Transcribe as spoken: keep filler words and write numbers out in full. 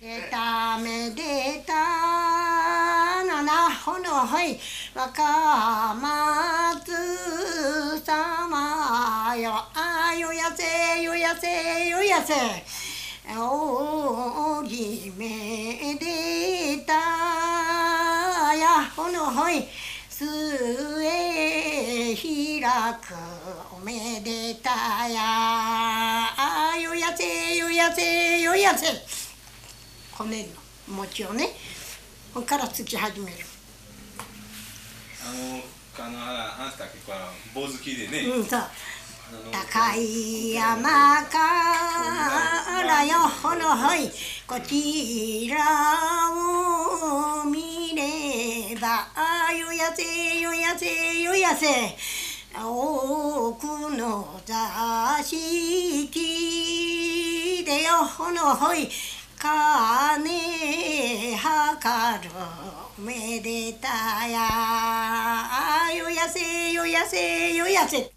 でためでたななほのほい若松様よあよやせよやせよやせおぎめでたやほのほい末開くおめでたやあよやせよやせよやせこねるの餅をねこれからつき始めるあのあのああんた結構棒好きでねうんそう高い山からよほのほいこちらを見ればよやせよやせよやせ奥の座敷でよほのほい金はかるめでたやよやせよやせよやせ